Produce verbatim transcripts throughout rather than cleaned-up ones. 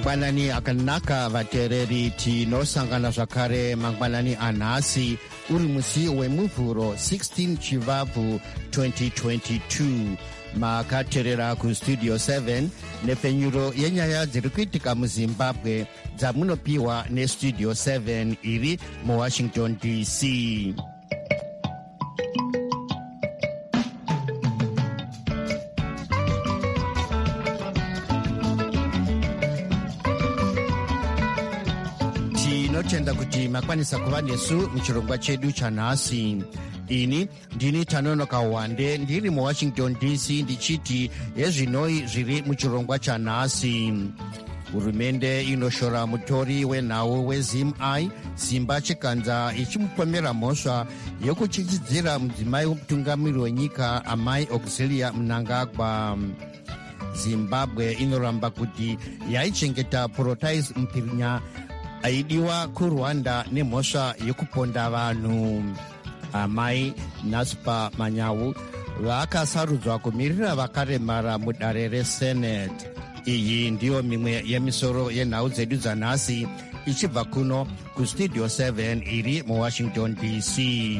mangwanani akanaka vateereri, tinosangana zvakare mangwanani anhasi uri musi wemuvhuro sixteen chivabvu twenty twenty-two. makateerera kustudio seven nepfenyuro yenyaya dziri kuitika muzimbabwe dzamunopiwa nestudio seven iri muwashington D C. tinotenda kuti makwanisa kuva nesu muchirongwa chedu chanhasi. ini ndini Tanonoka Wande ndiri muwashington D C ndichiti yezvinoi zviri muchirongwa chanhasi. Hurumende inoshora mutori wenhau weZim-I Simba Chikanza ichimupomera mhosva yekuchichidzira mudzimai wemutungamiri wenyika Amai Auxilia Mnangagwa. Zimbabwe inoramba kuti yaichengeta Protais Mpirinya aidiwa kuRwanda nemhosva yekuponda vanhu. Amai Naspa Manyawu vakasarudzwa kumirira vakaremara mudare reSenate. Iyi ndiyo mimwe yemisoro yenhau dzedu dzanhasi ichibva kuno kustudio seven iri muwashington D C.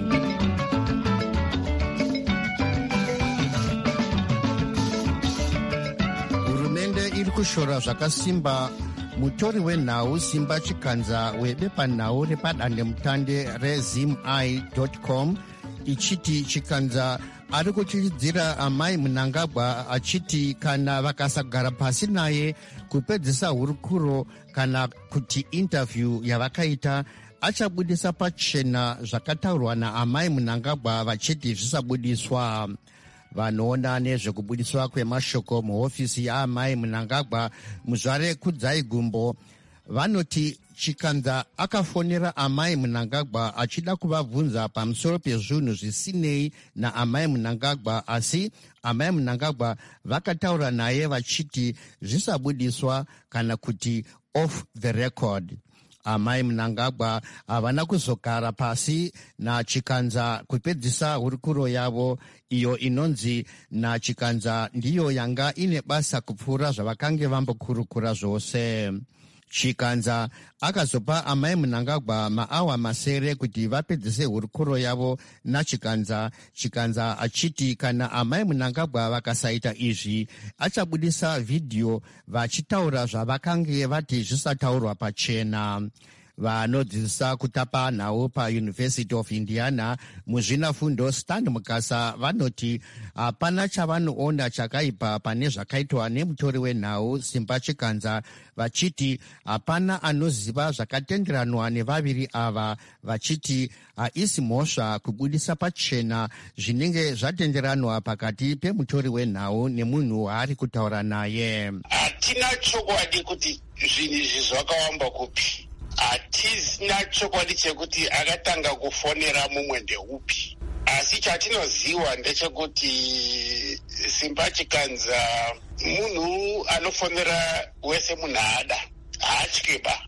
Hurumende iri kushora zvakasimba mutori wenhau Simba Chikanza webepanhau repadandemutande rezim-i dot com ichiti Chikanza ari kuchichidzira Amai Mnangagwa achiti kana vakasagara pasi naye kupedzisa hurukuro kana kuti interview yavakaita achabudisa pachena zvakataurwa naAmai Mnangagwa vachiti zvisabudiswa. Vanoona nezvekubudiswa kwemashoko muhofisi yaAmai Mnangagwa muzvare kudzai gumbo vanoti Chikanza akafonera Amai Mnangagwa achida kuvabvunza pamusoro pezvinhu zvisinei naAmai Mnangagwa, asi Amai Mnangagwa vakataura naye vachiti zvisabudiswa kana kuti off the record. Amai Mnangagwa havana kuzogara pasi naChikanza kupedzisa hurukuro yavo iyo inonzi naChikanza ndiyo yanga ine basa kupfuura zvavakange vambokurukura zvose. Chikanza akazopa Amai Mnangagwa maawa masere kuti vapedzise hurukuro yavo naChikanza. Chikanza achiti kana Amai Mnangagwa vakasaita izvi achabudisa vhidhiyo vachitaura zvavakange vati zvisataurwa pachena. Vanodzidzisa kutapa nhau paUniversity of Indiana muzvinafundo Stan Mukasa vanoti hapana chavanoona chakaipa pane zvakaitwa nemutori wenhau Simba Chikanza, vachiti hapana anoziva zvakatenderanwa nevaviri ava, vachiti haisi mhosva kubudisa pachena zvinenge zvatenderanwa pakati pemutori wenhau nemunhu waari kutaura naye. Hatina chokwadi kuti zvinhu izvi zvakawamba kupi. Hatisina chokwadi chekuti akatanga kufonera mumwe ndeupi, asi chatinoziva ndechekuti Simba Chikanza munhu anofonera wese munhu ada, haatyeba.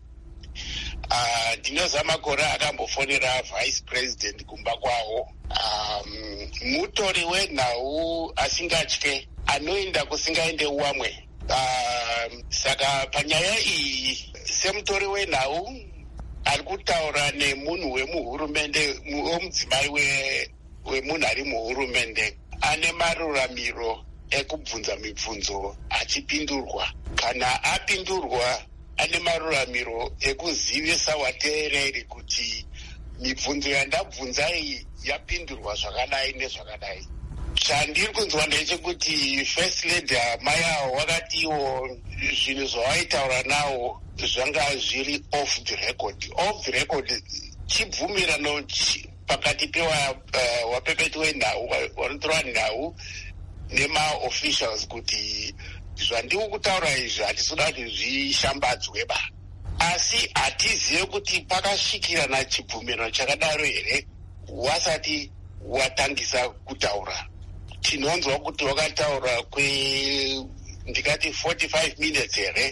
Ndinoziva makore akambofonera vice president kumba kwawo. Um, mutori wenhau asingatye, anoenda kusingaende uwamwe. Uh, saka panyaya iyi semutori wenhau ari kutaura nemunhu wemuhurumende, womudzimai wemunhu ari muhurumende, ane maruramiro ekubvunza mibvunzo achipindurwa. Kana apindurwa ane maruramiro ekuzivisa wateereri kuti mibvunzo yandabvunzai yapindurwa zvakadai nezvakadai. Chandiri kunzwa ndechekuti First Lady Amai avo wakatiwo zvinhu zvavaitaura nawo zvanga zviri off the record. Off the record chibvumirano pakati pewapepeti uh, wenhau wanotora nhau nemaofficials kuti zvandiri kutaura izvi hatisuda kuti zvishambadzwe ba, asi hatizive kuti pakasvikirana chibvumirano chakadaro here wasati watangisa kutaura. Tinonzwa kuti wakataura kwe ndikati forty-five minutes here.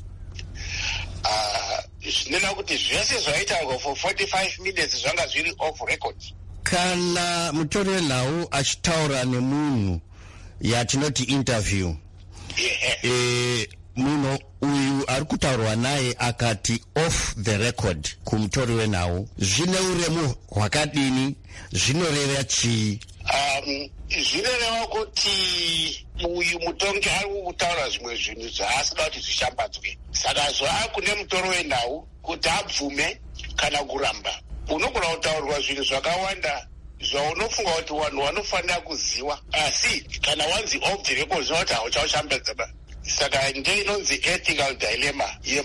Zvinena uh, kuti zvese zvaitaurwa for forty-five minutes zvanga zviri off record. Kana mutori wenhau achitaura nemunhu yatinoti interview, yeah. e, muno uyu ari kutaurwa naye akati off the record kumutori wenhau zvine uremu hwakadini, zvinoreva chii? Um, zvinoreva kuti uyu mutongi ari kutaura zvimwe zvinhu zvaasida kuti zvishambadzwe. Saka zvaakune mutoro wenhau kuti abvume kana kuramba. Unogona kutaurwa zvinhu zvakawanda zvaunofunga kuti vanhu vanofanira kuziva, asi kana wanzi off the record zvinova kuti hauchaushambadza ba. Saka ndiyo inonzi ethical dilemma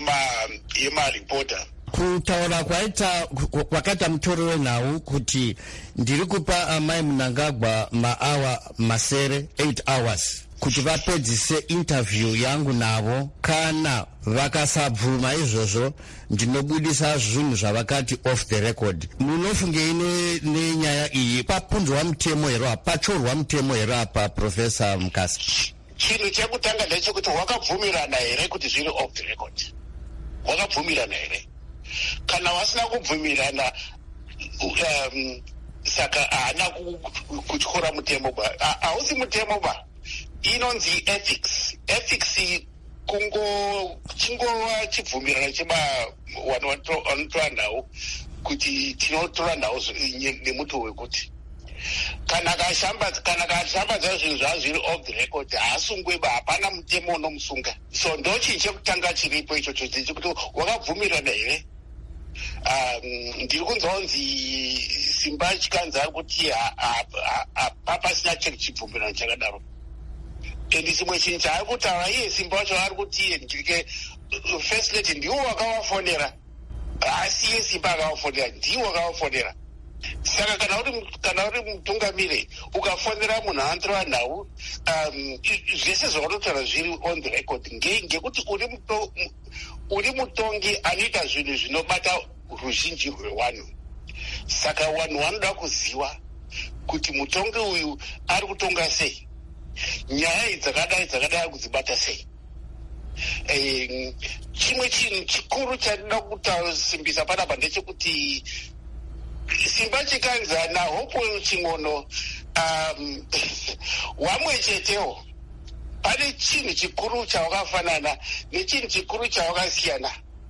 yemaripota. Kutaura kwaita kwakaita mutori wenhau kuti ndiri kupa amai Mnangagwa maawa masere eight hours kuti vapedzise interview yangu navo, kana vakasabvuma izvozvo ndinobudisa zvinhu zvavakati off the record. Munofungei nenyaya iyi? Papunzwa mutemo here apa? Pachorwa mutemo here apa, Professor Mukasa? Chinhu chekutanga ndechekuti wakabvumirana here kuti zviri off the record? Wakabvumirana here? Kana wasina kubvumirana, um, saka haana kutyora mutemo ba. Hausi mutemo ba. Inonzi ethics. Ethics kungo chingova chibvumirana cheba vanhu vanotora nhau kuti tinotora nhau nemuto wekuti kana kashambadza kana kashambadza zvinhu zvavo zviri off the record haasungwe ba, hapana mutemo unomusunga. So ndo chinhu chekutanga chiripo ichocho chekuti wakabvumirana here. Um, ndiri kunzonzi Simba Chikanza ari kuti hapasina chibvumirano chakadaro. And chimwe chinhu chaari kutaura iye Simba wacho ari kuti iye ndike first lady ndiwo wakavafonera, asi iye Simba akavafonera, ndiwo wakavafonera. Saka kana uri kana uri mutungamiri ukafonera munhu anotora nhau, um, zvese zvaunotaura zviri on the record ngekuti uri muto, uri mutongi anoita zvinhu zvinobata ruzhinji rwevanhu. Saka vanhu vanoda kuziva kuti mutongi uyu ari kutonga sei, nyaya dzakadai dzakadai kudzibata sei. E, chimwe chinhu chikuru chandinoda kutasimbisa panapa ndechekuti Simba Chikanza naHope Ching'ono um, wamwe chetewo pane chinhu chikuru chawakafanana nechinhu chikuru chawakasiyana.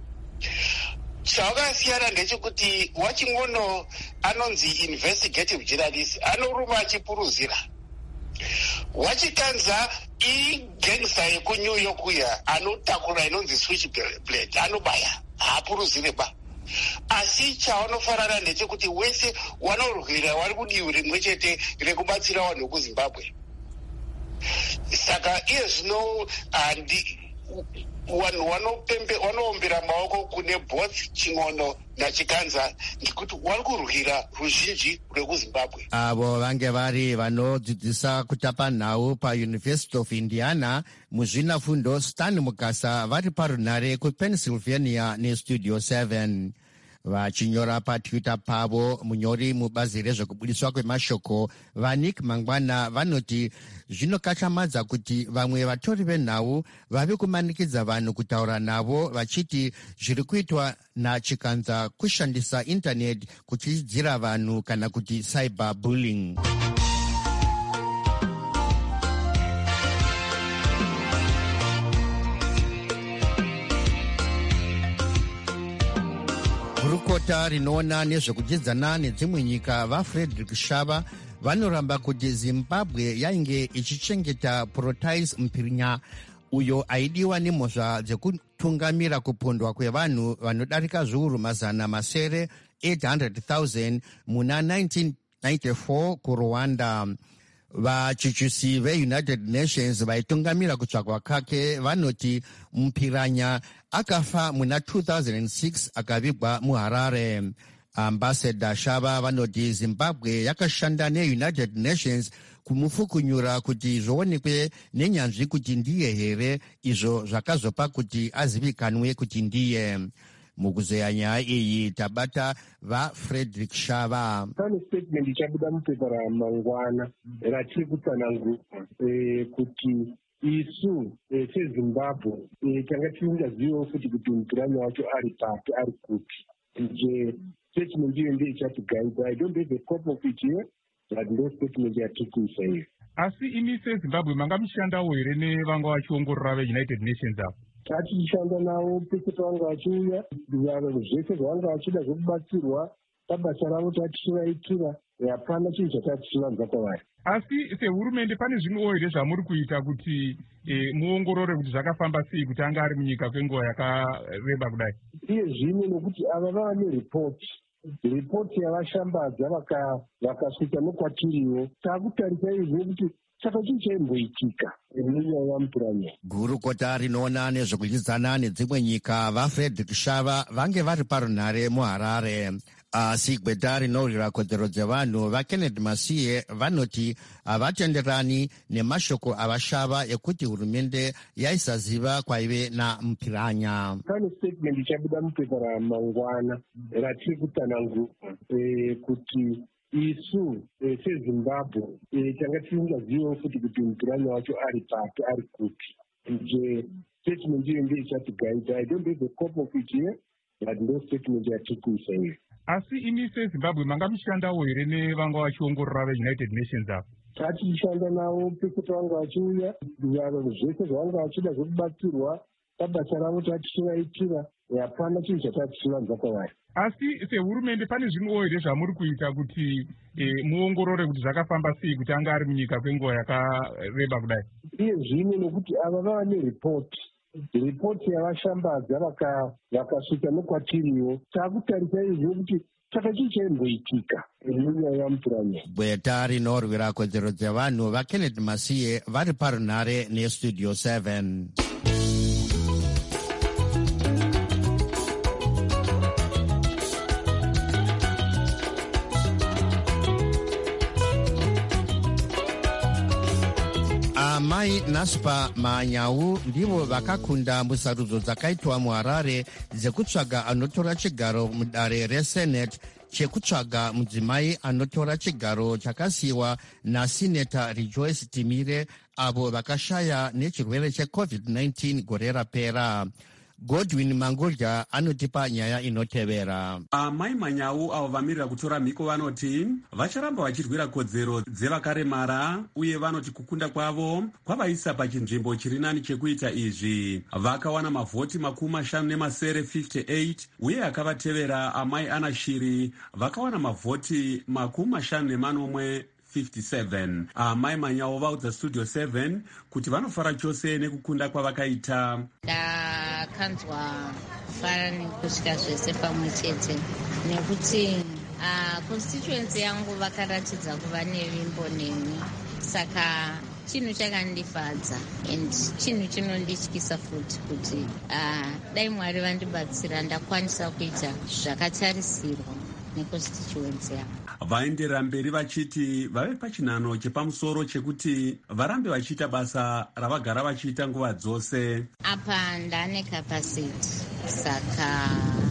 Chawakasiyana ndechekuti waChing'ono anonzi investigative journalist, anoruma achipuruzira. Wachikanza igangster yekuNew York uya anotakura inonzi switchblade, anobaya, haapuruzire ba. Asi chaanofanana ndechekuti wese wanorwira vari kudivi rimwe chete rekubatsira vanhu vekuZimbabwe. Saka iye zvino handi vanhu vanoombera maoko kune both Ching'ono naChikanza ngekuti vari kurwira ruzhinji rwekuZimbabwe. Avo vange vari vanodzidzisa kutapa nhau paUniversity of Indiana muzvinafundo Stan Mukasa vari parunhare kuPennsylvania neStudio seven. Vachinyora patwitter pavo, munyori mubazi rezvekubudiswa kwemashoko vaNick Mangwana vanoti zvinokatyamadza kuti vamwe vatori venhau vave kumanikidza vanhu kutaura navo vachiti zviri kuitwa naChikanza kushandisa intaneti kuchidzira vanhu kana kuti cyber bullying. Gurukota rinoona nezvekudzidzana nedzimwe nyika vaFrederick Shava vanoramba kuti Zimbabwe yainge ichichengeta Protais Mpirinya, uyo aidiwa nemhosva dzekutungamira kupondwa kwevanhu vanodarika zviuru mazana masere eight hundred thousand muna nineteen ninety-four kuRwanda. Vachichusi veUnited Nations vaitungamira kutsvakwa kake vanoti Mpiranya akafa muna two thousand six akavigwa muHarare. Ambassador Shava vanoti Zimbabwe yakashanda neUnited Nations kumufukunyura kuti zvoonekwe nenyanzvi kuti ndiye here, izvo zvakazopa kuti azivikanwe kuti ndiye. Mukuzeya nyaya iyi tabata vaFrederick Shava. Pane statement ichabuda mupepa raMangwana ratiri kutsanangura kuti isu seZimbabwe tanga tisingaziviwo futi kuti Mpiranya wacho ari papi, ari kuti. Nje statement iyo ndiyo ichatigaidza. I don't have a copy of it here, but ndo statement yatiri kuisa iyo. Asi imi seZimbabwe manga mishandawo here nevanga vachiongorora veUnited Nations apo? Tatichishanda navo pese pavanga vachiuya, zvese zvavanga vachida zvekubatsirwa pabasa ravo tatichivaitira, hapana chinhu chatatichivanza kwavari. Asi sehurumende pane zvinhuwo here zvamuri kuita kuti e, muongorore kuti zvakafamba sei kuti anga ari munyika kwenguva yakareba kudai? Iye zvino nokuti ava vava neripoti ripoti yavashambadza vakasvika nokwatiriwo, taakutarisa izvo kuti saka chii chaimboitika nenyaya yamupuranya. Gurukota rinoona nezvekudyidzana nedzimwe nyika vaFrederick Shava vange vari parunhare muHarare. Asi gweta rinorwira kodzero dzevanhu vaKenneth Masiye vanoti havatenderani nemashoko avashava ekuti hurumende yaisaziva kwaive namupiranya. Pane statement ichabuda mupepa ramangwana ratiri kutsanangura e, kuti isu e, seZimbabwe e, tanga tisingaziviwo futi kuti mupiranya wacho ari papi, ari kuti. nje statement iyo ndiyo ichatigaidha. I don't have a copy of it here, but ndo statement yatiri kuisa iyo. Asi imi seZimbabwe manga mishandawo here nevanga vachiongorora veUnited Nations apo? Tatichishanda navo pese pavanga vachiuya, zvese zvavanga vachida zvekubatsirwa pabasa ravo tatichivaitira, hapana chinhu chatatichivanza kwavari. Asi sehurumende pane zvinhuwo here zvamuri kuita kuti e, muongorore kuti zvakafamba sei kuti anga ari munyika kwenguva yakareba kudai? Iye zvino nokuti ava vava neripoti ripoti yavashambadza vakasvika nokwatiriwo, taakutarisa izvo kuti saka chii chaimboitika nenyaya yamupuranya. Gweta rinorwira kodzero dzevanhu vaKenneth Masiye vari parunhare neStudio seven. Mai Naspa Manyau ndivo vakakunda musarudzo dzakaitwa muHarare dzekutsvaga anotora chigaro mudare reSenate chekutsvaga mudzimai anotora chigaro chakasiyiwa naSineta Rejoice Timire avo vakashaya nechirwere checovid nineteen gore rapera. Godwin Mangudya anotipa nyaya inotevera. Amai Manyau avo vamirira kutora mhiko vanoti vacharamba vachirwira kodzero dzevakaremara uye vanoti kukunda kwavo kwavaisa pachinzvimbo chiri nani chekuita izvi. Vakawana mavhoti makumi mashanu nemasere fifty-eight uye akavatevera amai Ana Shiri vakawana mavhoti makumi mashanu nemanomwe fifty-seven. Amai Manyau vaudza Studio seven kuti vanofara chose nekukunda kwavakaita. Ndakanzwa fara nekusvika zvese pamwe chete nekuti uh, constituency yangu vakaratidza kuva nevimbo neni, saka chinhu chakandifadza and chinhu chinondityisa futi kuti uh, dai Mwari vandibatsira ndakwanisa kuita zvakatarisirwa neconstituency yangu. Vaenderera mberi vachiti vave pachinhano chepamusoro chekuti varambe vachiita basa ravagara vachiita nguva dzose. Apa ndane capacity, saka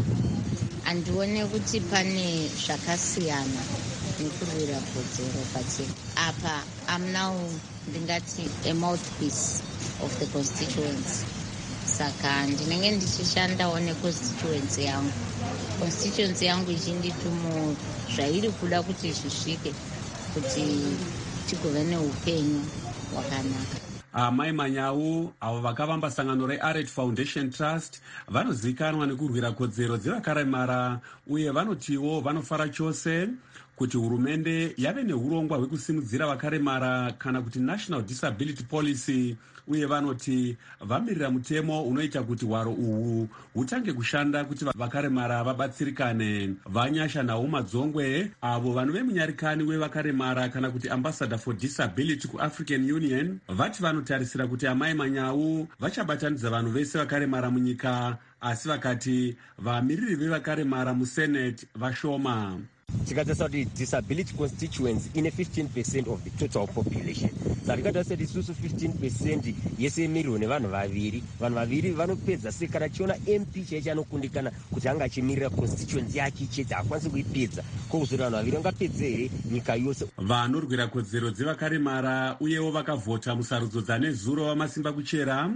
andione kuti pane zvakasiyana nekurwira kodzero pachena. Apa I'm now ndingati a mouthpiece of the constituency, saka ndinenge ndichishandawo neconstituency yangu. Constituency yangu ichinditumo zvairi kuda kuti zvisvike kuti tigove neupenyu hwakanaka. Amai Manyau avo vakavamba sangano reAret Foundation Trust vanozivikanwa nekurwira kodzero dzevakaremara uye vanotiwo vanofara chose kuti hurumende yave neurongwa hwekusimudzira vakaremara kana kuti National Disability Policy, uye vanoti vamirira mutemo unoita kuti hwaro uhu hutange kushanda kuti vakaremara vabatsirikane. Vanyasha Nauma Dzongwe avo vanhu vemunyarikani wevakaremara kana kuti Ambassador for Disability kuAfrican Union vati vanotarisira kuti amai Manyau vachabatanidza vanhu vese vakaremara munyika, asi vakati vamiriri vevakaremara muSenate vashoma. Tikatarisa kuti disability constituency ine fifteen percent of the total population. Saka tikatarisa kuti isusu fifteen percent yese miriwo nevanhu vaviri, vanhu vaviri vanopedza sei kana chiona M P chaicho anokundikana kuti anga achimirira constituency yake chete hakwanisi kuipedza, kokuzoti vanhu vaviri vangapedze here nyika yose. Vanorwira kodzero dzevakaremara uyewo vakavhota musarudzo dzane zuro vamasimba kuchera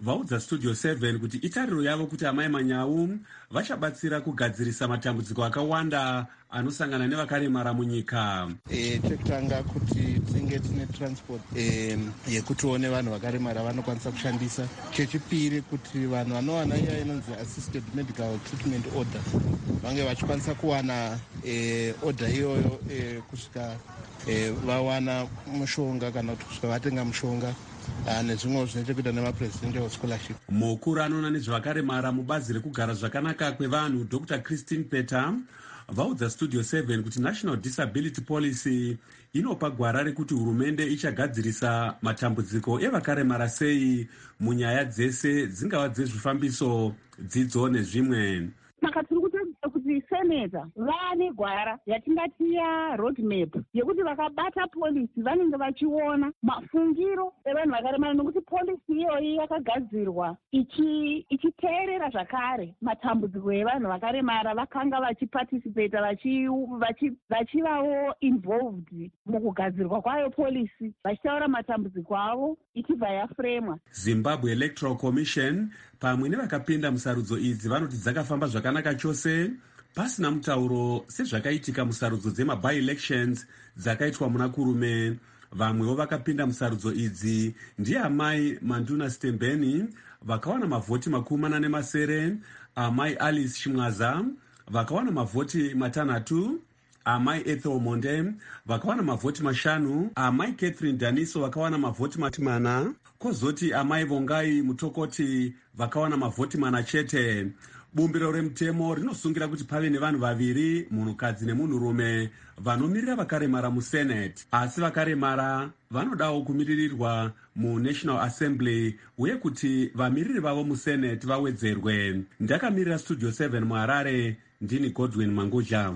vaudza studio seven kuti itariro yavo kuti amai Manyau vachabatsira kugadzirisa matambudziko akawanda anosangana nevakaremara munyika. E, chekutanga kuti tinge tine transport e, yekutione vanhu vakaremara vanokwanisa kushandisa. Chechipiri kuti vanhu vanowana iya inonzi assisted medical treatment order vange vachikwanisa kuwana e, order iyoyo e, kusvika e, vawana mushonga kana kuti kusvika vatenga mushonga nezvimwe zvinechekuita nemapresidential scholarship. Mukuru anoona nezvakaremara mubazi rekugara zvakanaka kwevanhu Dr Christine Peter vaudza studio seven kuti National Disability Policy inopa gwara rekuti hurumende ichagadzirisa matambudziko evakaremara sei munyaya dzese dzingava dzezvifambiso, dzidzo nezvimwe. Saka tiri kutarisira kuti seneta vane gwara yatingati ya roadmap yekuti vakabata polisi vanenge vachiona mafungiro evanhu vakaremara, nokuti polisi iyoyi yakagadzirwa ichiteerera zvakare matambudziko evanhu vakaremara vakanga vachiparticipate vachivawo involved mukugadzirwa kwayo polisi, vachitaura matambudziko avo ichibva yafremwa. Zimbabwe Electoral Commission pamwe nevakapinda musarudzo idzi vanoti dzakafamba zvakanaka chose pasina mutauro sezvakaitika musarudzo dzema-by-elections dzakaitwa muna kurume. Vamwewo vakapinda musarudzo idzi ndiye amai Manduna Stembeni vakawana mavhoti makumi mana nemasere, amai Alice Shimwaza vakawana mavhoti matanhatu, amai Ethel Monde vakawana mavhoti mashanu, amai Catherine Daniso vakawana mavhoti mana, kozoti amai Vongai Mutokoti vakawana mavhoti mana chete. Bumbiro remutemo rinosungira kuti pave nevanhu vaviri, munhukadzi nemunhurume, vanomirira vakaremara musenate, asi vakaremara vanodawo kumiririrwa muNational Assembly uye kuti vamiriri vavo musenate vawedzerwe. Ndakamirira studio seven muHarare, ndini Godwin Manguja.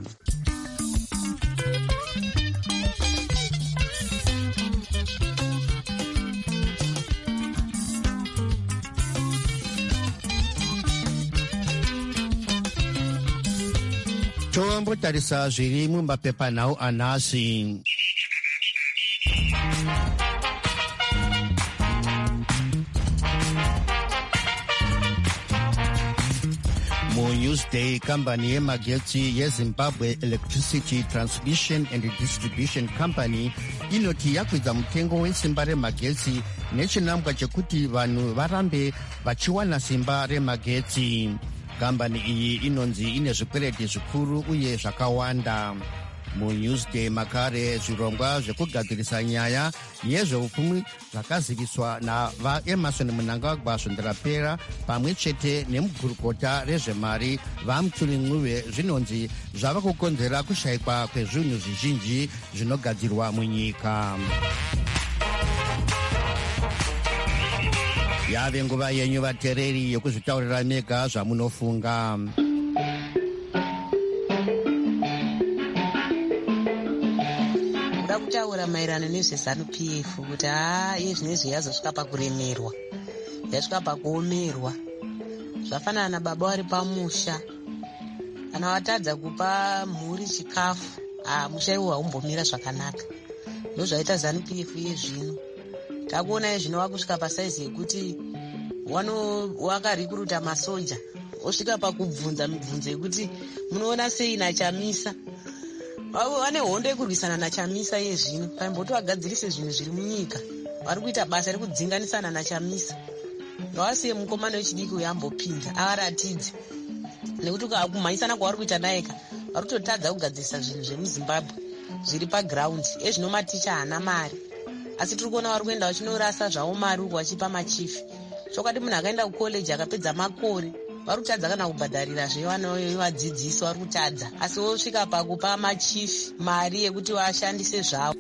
tombotarisa zviri mumapepanhau anhasi. muNewsday, kambani yemagetsi yeZimbabwe Electricity Transmission and Distribution Company inoti yakwidza mutengo wesimba remagetsi nechinangwa chekuti vanhu varambe vachiwana simba remagetsi. Kambani iyi inonzi ine zvikwereti zvikuru uye zvakawanda. muNewsday makare zvirongwa zvekugadzirisa nyaya yezveupfumi zvakaziviswa navaEmerson Mnangagwa Zvonderapera pamwe chete nemugurukota rezvemari vaMutuli Ncube zvinonzi zvava kukonzera kushayikwa kwezvinhu zvizhinji zvinogadzirwa munyika. Yave nguva yenyu vateereri yokuzvitaurira mega zvamunofunga. Ndoda kutaura maererano nezveZANU P F kuti haa iye zvinezvi yazosvika pakuremerwa, yasvika pakuomerwa. Zvafanana nababa vari pamusha, kana watadza kupa mhuri chikafu, haa musha iwo haumbomira zvakanaka. Ndozvaita ZANU P F iye zvino. Takuona iye zvino wakusvika pasaizi yekuti wakarikuruta masoja, osvika pakubvunza mibvunzo yekuti munoona sei naChamisa. Vane hondo yekurwisana naChamisa iye zvino, paimboti wagadzirise zvinhu zviri munyika. Vari kuita basa rekudzinganisana naChamisa. Ngawasiye mukomana wechidiki uyo ambopinda avaratidze, nekuti kumhanyisana kwavari kuita naye vari kutotadza kugadzirisa zvinhu zvemuZimbabwe zviri paground. Ezvino maticha haana mari, asi tiri kuona vari kuenda vachinorasa zvavo mari uku vachipa machifi. Chokwadi munhu akaenda kukoleji akapedza makore vari kutadza kana kubhadharira zvevadzidzisi, vari kutadza, asi vosvika pakupa machifi mari yekuti vashandise zvavo.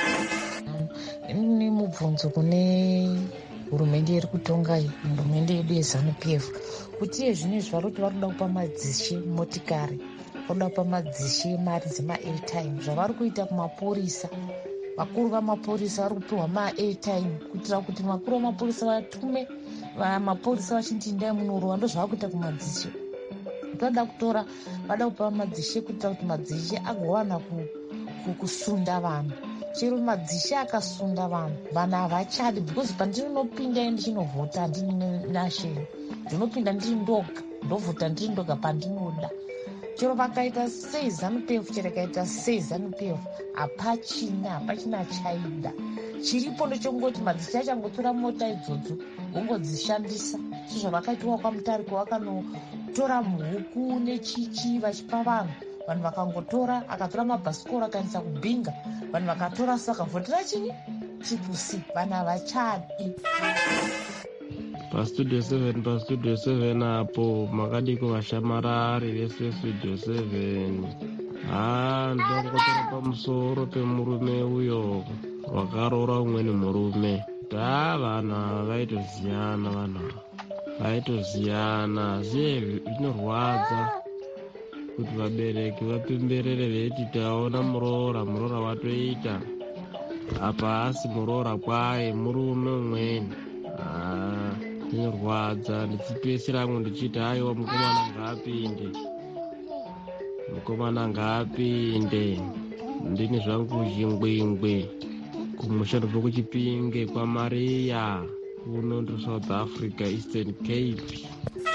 Ni mubvunzo kune hurumende iri kutonga iyi, hurumende yedu yeZANU P F, kuti iye zvinezvi vari kuti vari kuda kupa madzishe motikari, vari kuda kupa madzishe mari dzema-airtime, zvavari kuita kumapurisa. Vakuru vamapurisa vari kupiwa ma-airtime kuitira kuti vakuru vamapurisa vatume mapurisa vachiti ndai munorowa, ndo zvava kuita kumadzishe. Vada kutora, vada kupa madzishe kuitira kuti madzishe agowana kusunda vanhu. Chero madzishe akasunda vanhu, vanhu havachadi, because pandinopinda ndichinovhota handini nasheni, ndinopinda ndiri ndoga, ndovhota ndiri ndoga pandinoda. Chero vakaita sei ZANU-P F, chero kaita sei ZANU-P F, hapachina hapachina chaida. Chiripo ndechongoti madzishe achangotora mota idzodzo vongodzishandisa sezvavakaitiwa kwaMutariko, vakanotora muhuku nechichi vachipa vanhu, vanhu vakangotora, akatora mabhasikoro akaendesa kubhinga, vanhu vakatora so vakavhotera chini chipusi. Vanhu havachadi. Pastudio seven, pastudio seven apo makadiko vashamarari vese studio seven. Ah, ndongotora pamusoro pemurume uyo wakaroora umweni murume. Da vana vaitoziyana, vana vaitoziyana, asi zvinorwadza kuti vabereki vapemberere veiti taona muroora, muroora watoita apa asi muroora kwaye murume umweni. Ah, zvinorwadza. Ndichipesera angu ndichiti aiwa mukomana ngaapinde, mukomana ngaapinde, ndini zvangu zvingwingwe kumushando kwekuchipinge kwaMaria kuno ndo South Africa, Eastern Cape.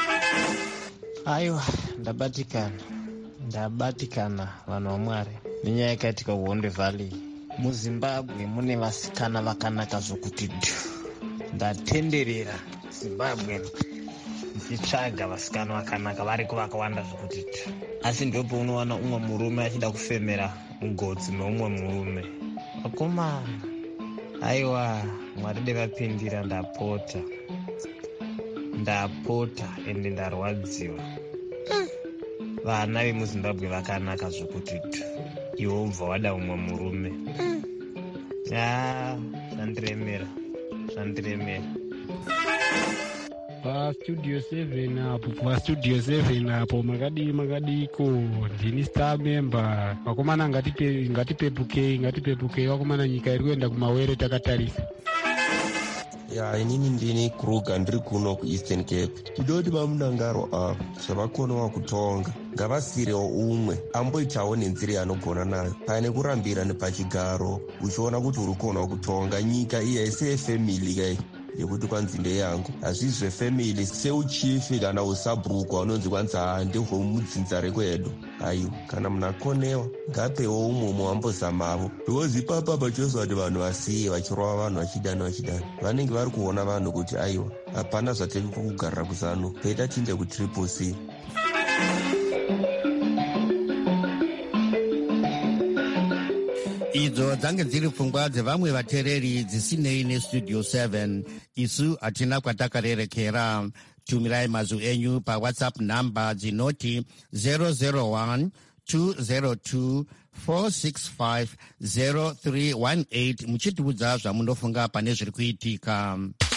Aiwa, ndabatikana ndabatikana vanhu vaMwari nenyaya yakaitika kuHonde Valley muZimbabwe. Mune vasikana vakanaka zvokuti dhu. Ndatenderera Zimbabwe ndichitsvaga vasikana vakanaka, variko vakawanda zvokuti dhu. Asi ndopo unowana umwe murume achida kufemera mugodzi meumwe murume. Vakomana, aiwa, Mwari dei vapindira. Ndapota ndapota ende ndarwadziwa. Vana vemuZimbabwe vakanaka zvokuti dhu. Iwo ubva wada umwe murume. Ya, zvandiremera zvandiremera. pastudio seven apo pastudio seven apo makadii makadiko, ndini star member. Vakomana ngatipe ngatipepukei ngatipepukei vakomana, nyika iri kuenda kumawere takatarisa. Ya, inini ndini Kruger, ndiri kuno kuEastern Cape. Ndinoti vamunangaro ava zvavakonawa kutonga ngavasirewo umwe amboitawo nenzira yanogona nayo, pane kurambira nepachigaro uchiona kuti uri kuonawo kutonga. Nyika iyi haisi yefemili kai yekuti kwanzi ndeyangu, hazvizvi zvefemili seuchifi kana usabhuku unonzi kwanzi haa ndehwemudzinza rekwedu. Aiwa, kana munhu akonewa ngapewo umwe wambozamavo, because ipapa pachozwa kuti vanhu vasiye vachirova vanhu vachidani vachidani, vanenge vari kuona vanhu kuti aiwa hapana zvatiri kugarira kuzano, peta tinde kutriple C. idzo dzange dziri pfungwa dzevamwe vateereri dzisinei nestudio seven. Isu hatina kwatakarerekera. Tumirai mazwi enyu pawhatsapp namba dzinoti zero zero one two zero two four six five zero three one eight muchitiudza zvamunofunga pane zviri kuitika.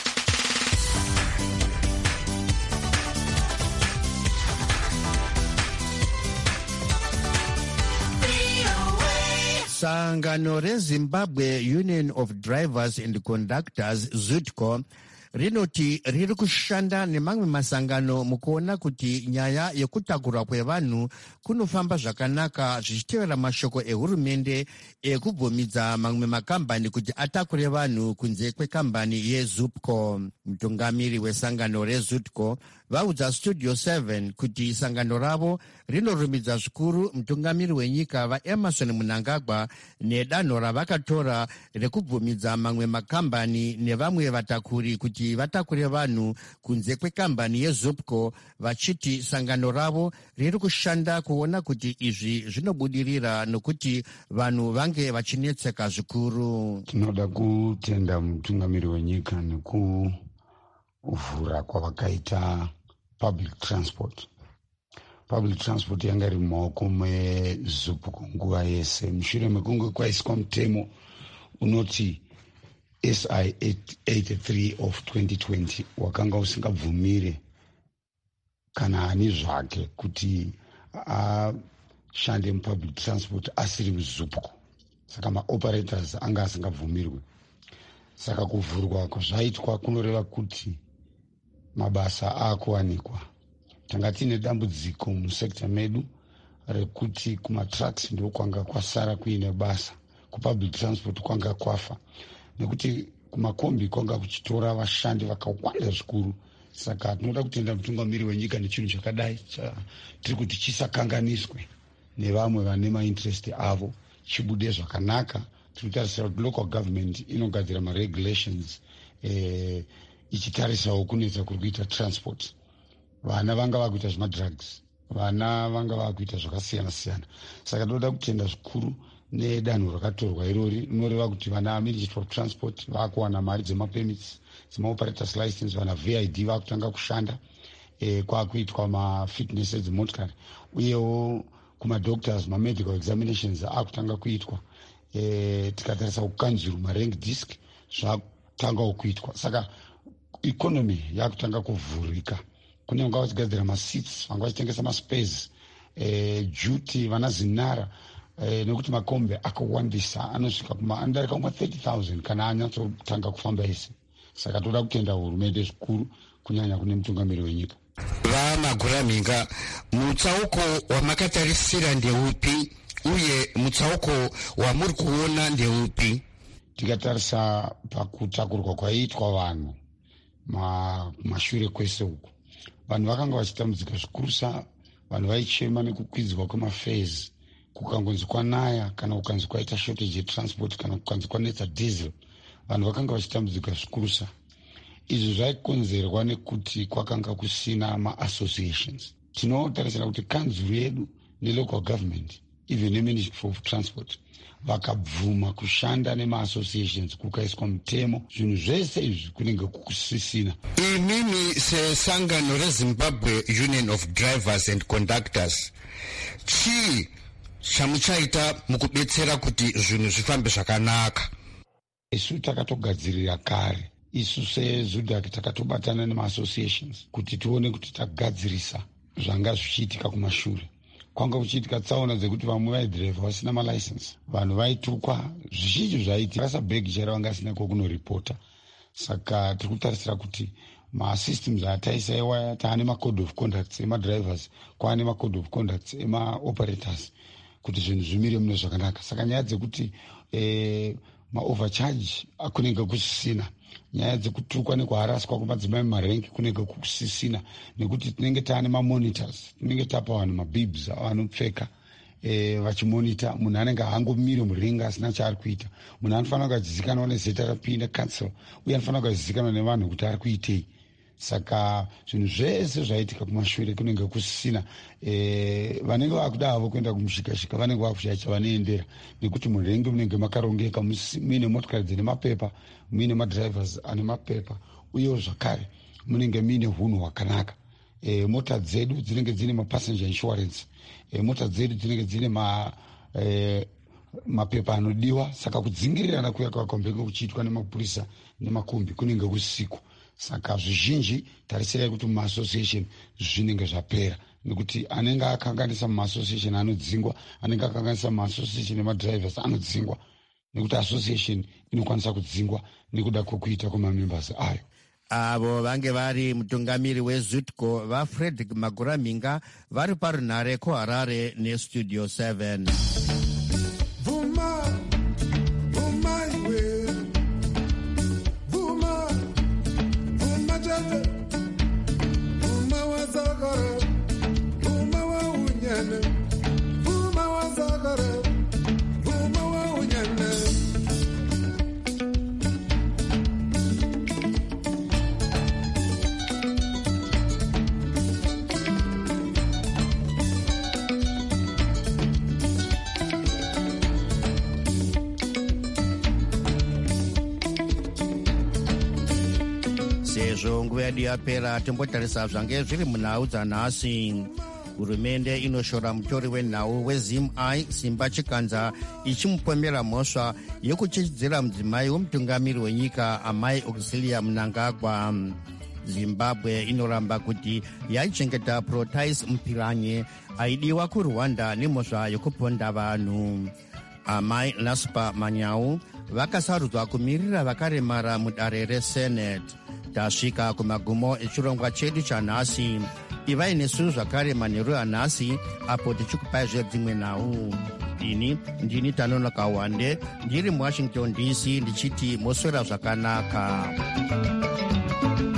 Sangano reZimbabwe Union of Drivers and Conductors ZUTCO rinoti riri kushanda nemamwe masangano mukuona kuti nyaya yekutakurwa kwevanhu kunofamba zvakanaka, zvichitevera mashoko ehurumende ekubvumidza mamwe makambani kuti atakure vanhu kunze kwekambani yeZUPCO. Mutungamiri wesangano reZUTCO vaudza studio seven kuti sangano ravo rinorumbidza zvikuru mutungamiri wenyika vaEmerson Mnangagwa nedanho ravakatora rekubvumidza mamwe makambani nevamwe vatakuri kuti vatakure vanhu kunze kwekambani yeZUPCO, vachiti sangano ravo riri kushanda kuona kuti izvi zvinobudirira nokuti vanhu vange vachinetseka zvikuru. Tinoda kutenda mutungamiri wenyika nekuvhura kwavakaita public transport. Public transport yanga iri mumaoko meZUPCO nguva yese, mushure mekunge kwaiswa mutemo unoti S I eighty-three of twenty twenty wakanga usingabvumire kana ani zvake kuti ashande mupublic transport asiri muZUPCO. Saka maoperators anga asingabvumirwe. Saka kuvhurwa kwazvaitwa kunoreva kuti mabasa akuwanikwa. Tanga tine dambudziko musekta medu rekuti kumatrucks ndo kwanga kwasara kuine basa, kupublic transport kwanga kwafa, nekuti kumakombi kwanga kuchitora vashandi vakawanda zvikuru. Saka tinoda kutenda mutungamiri wenyika nechinhu chakadai tiri kuti chisakanganiswe nevamwe vane mainterest avo, chibude zvakanaka. Tiri kutarisira kuti local government inogadzira maregulations eh, ichitarisawo kunetsa kuri kuita transport. Vana vanga vakuita zvemadrugs, vana vanga vakuita zvakasiyana siyana. Saka tinoda kutenda zvikuru nedanho rakatorwa irori rinoreva kuti vana Ministry of Transport vakuwana mari dzemapermits, dzemaoperators license, vana V I D vakutanga kushanda, eh, kwakuitwa mafitness edzimotokari, uyewo kumadoctors mamedical examinations akutanga kuitwa. Eh, tikatarisa kukanzuru marank disc zvakutangawo kuitwa. Saka economy yakutanga kuvhurika. Kune vanga vachigadzira maseats, vanga vachitengesa maspace, eh, juti vana zinara, eh, nekuti makombe akawandisa anosvika kuma anodarika kuma thirty thousand kana anyatsotanga kufamba ese. Saka toda kutenda hurumende zvikuru, kunyanya kune mutungamiri wenyika. VaMaguraminga, mutsauko wamakatarisira ndeupi uye mutsauko wamuri kuona ndeupi? Tikatarisa pakutakurwa kwaitwa vanhu mashure kwese uku, vanhu vakanga vachitambudzika zvikurusa. Vanhu vaichema nekukwidzwa kwemafares, kukangonzi kwanaya kana kukanzi kwaita shortage yetransport kana kukanzi kwanetsa diesel, vanhu vakanga vachitambudzika zvikurusa. Izvi zvaikonzerwa nekuti kwakanga kusina ma-associations. Tinotarisira kuti kanzuru yedu nelocal government, even neministry of transport, vakabvuma kushanda nema-associations, kukaiswa mutemo, zvinhu zvese izvi kunenge kukusisina. Imimi sesangano reZimbabwe Union of Drivers and Conductors, chii chamuchaita mukubetsera kuti zvinhu zvifambe zvakanaka? Isu takatogadzirira kare, isu seZUDAC takatobatana nema-associations kuti tione kuti tagadzirisa zvanga zvichiitika kumashure. Kwanga kuchiitika tsaona dzekuti vamwe vaidhirevha vasina malicense, vanhu vaitukwa, zvizhinji zvaitika. Rasa bhegi chero vanga asina kokunoripota. Saka tiri kutarisira kuti masystems ataisaiwa, taane macode of conduct emadrivers, kwaane macode of conduct emaoperators, kuti zvinhu zvimire muno zvakanaka. Saka nyaya dzekuti eh, maovercharge akunenge kusisina, nyaya dzekutukwa nekuharaswa kwemadzimai marengi kunenge kusisina, nekuti tinenge taane mamonitors, tinenge tapa vanhu mabibs avanopfeka eh, vachimonita. Munhu anenge hangomire muringa asina chaari kuita. Munhu anofanira kuzikanwa nezita rapinda council, uye anofanira kuzikanwa nevanhu kuti ari kuitei. Saka zvinhu zvese zvaitika kumashure kunenge kusisina. Eh, vanenge vakuda havo kuenda kumushikashika vanenge vakushaya chavanoendera, nekuti murengi munenge makarongeka, muine motokari dzine mapepa, muine madrivers ane mapepa, uyewo zvakare munenge muine hunhu hwakanaka. E, mota dzedu dzinenge dzine mapassenger insurance, e, mota dzedu dzinenge dzine ma, e, mapepa anodiwa. Saka kudzingirirana kuya kwakwambenge kuchiitwa nemapurisa nemakombi kunenge kusiku. Saka zvizhinji tarisirai kuti muma-association zvinenge zvapera, nekuti anenge akanganisa muma-association anodzingwa, anenge akanganisa muma-association emadrivers anodzingwa, nekuti association inokwanisa kudzingwa nekuda kwokuita kwemamembers ayo. Avo vange vari mutungamiri weZUTCO vaFredrick Maguraminga vari parunhare kuHarare neStudio seven. Sezvo nguva yedu yapera, timbotarisa zvange zviri munhau dzanhasi. Hurumende inoshora mutori wenhau weZim-I Simba Chikanza ichimupomera mhosva yekuchichidzira mudzimai wemutungamiri wenyika Amai Auxilia Mnangagwa. Zimbabwe inoramba kuti yaichengeta Protais Mpiranye aidiwa kuRwanda nemhosva yokuponda vanhu. Amai Naspa Manyau vakasarudzwa kumirira vakaremara mudare reSenate. Tasvika kumagumo echirongwa chedu chanhasi. ivai nesu zvakare manheru anhasi apo tichikupai zvedzimwe nhau. Ini ndini Tanono Kawande ndiri muwashington D C ndichiti moswera zvakanaka.